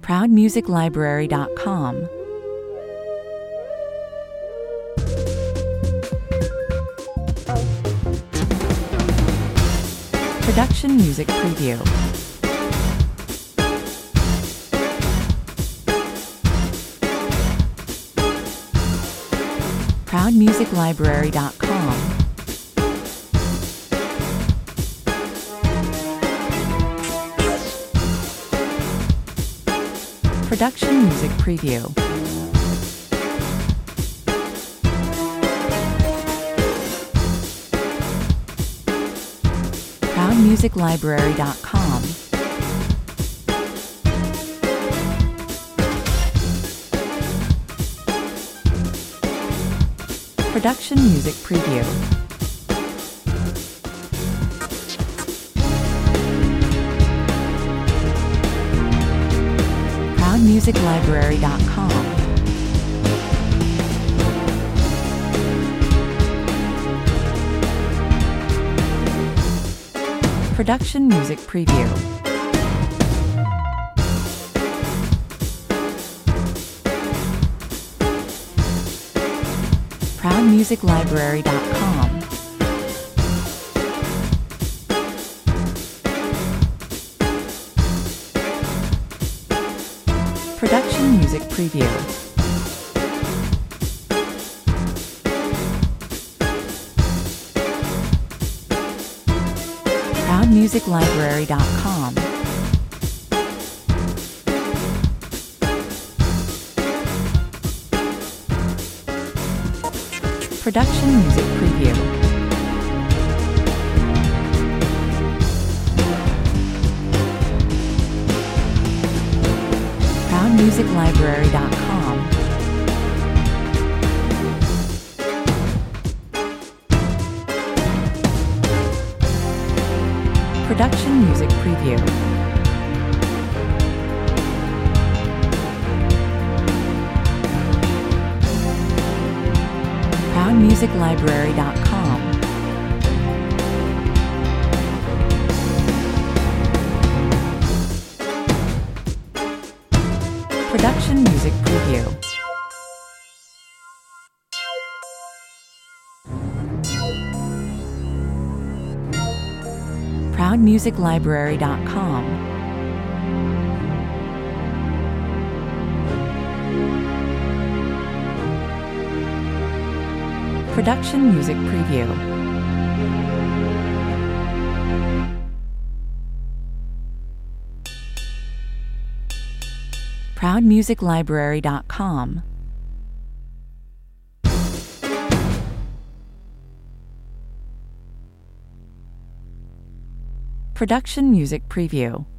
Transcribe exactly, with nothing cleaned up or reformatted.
proud music library dot com. Production Music Preview. proud music library dot com. Production Music Preview. proud music library dot com. Production Music Preview. proud music library dot com. Production Music Preview. proud music library dot com. Production Music Preview. proud music library dot com. Production Music Preview. proud music library dot com. Production Music Preview. proud music library dot com. Production Music Preview. proud music library dot com. Production Music Preview. proud music library dot com. Production Music Preview.